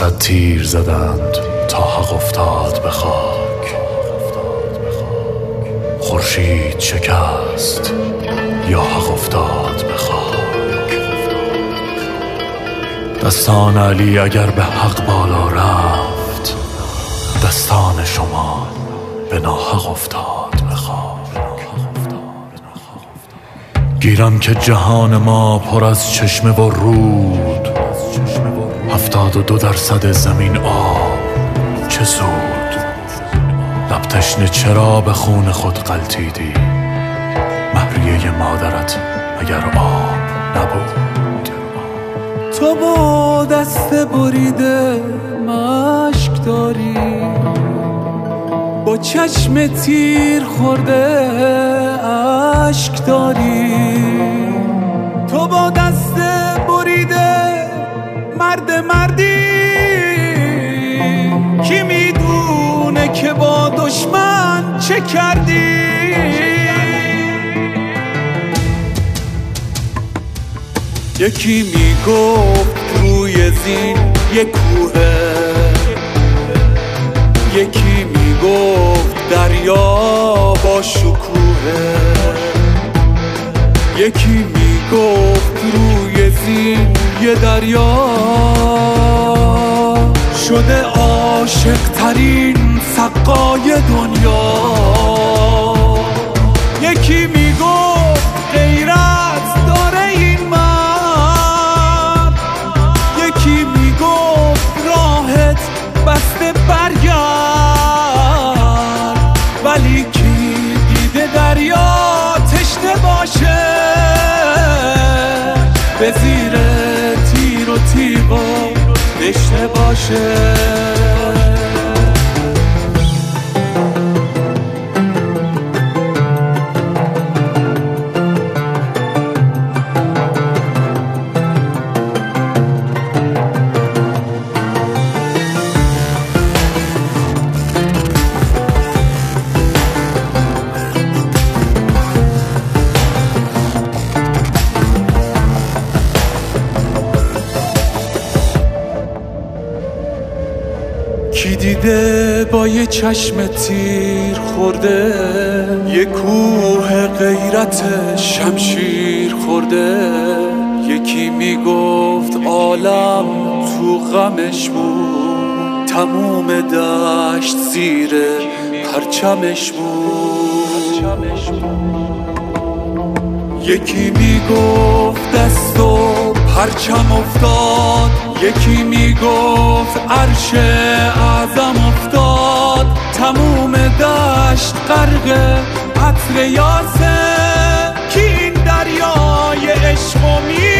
100 تیر زدند تا حق افتاد به خاک. خورشید شکست یا حق افتاد به خاک. دستان علی اگر به حق بالا رفت، دستان شما به ناحق افتاد به خاک. گیرم که جهان ما پر از چشمه و رود، 72% زمین آب چه سود. لب تشنه چرا به خون خود غلطیدی، مهریه مادرت اگر آب نبود. تو با دست بریده مشک داری، با چشم تیر خورده اشک داری. تو با دست بریده مردی، کی میدونه که با دشمن چه کردی. یکی میگفت روی زین یک کوهه، یکی میگفت دریا با شکوهه، یکی میگفت روی زین یه دریا شده عاشق ترین سقای دنیا. یکی میگفت غیرت داره این مرد، یکی میگفت راحت بسته برگرد. ولی کی دیده دریا تشنه باشه، به زیر تیر و تیغا دشنه باشه. کی دیده با یه چشم تیر خورده، یه کوه غیرت شمشیر خورده. یکی میگفت عالم تو غمش بود، تموم دشت زیر پرچمش بود. یکی میگفت دست و پرچم افتاد، یکی میگفت عرش اعظم افتاد. تموم دشت غرق عطر یاسه، کی این دریای عشق و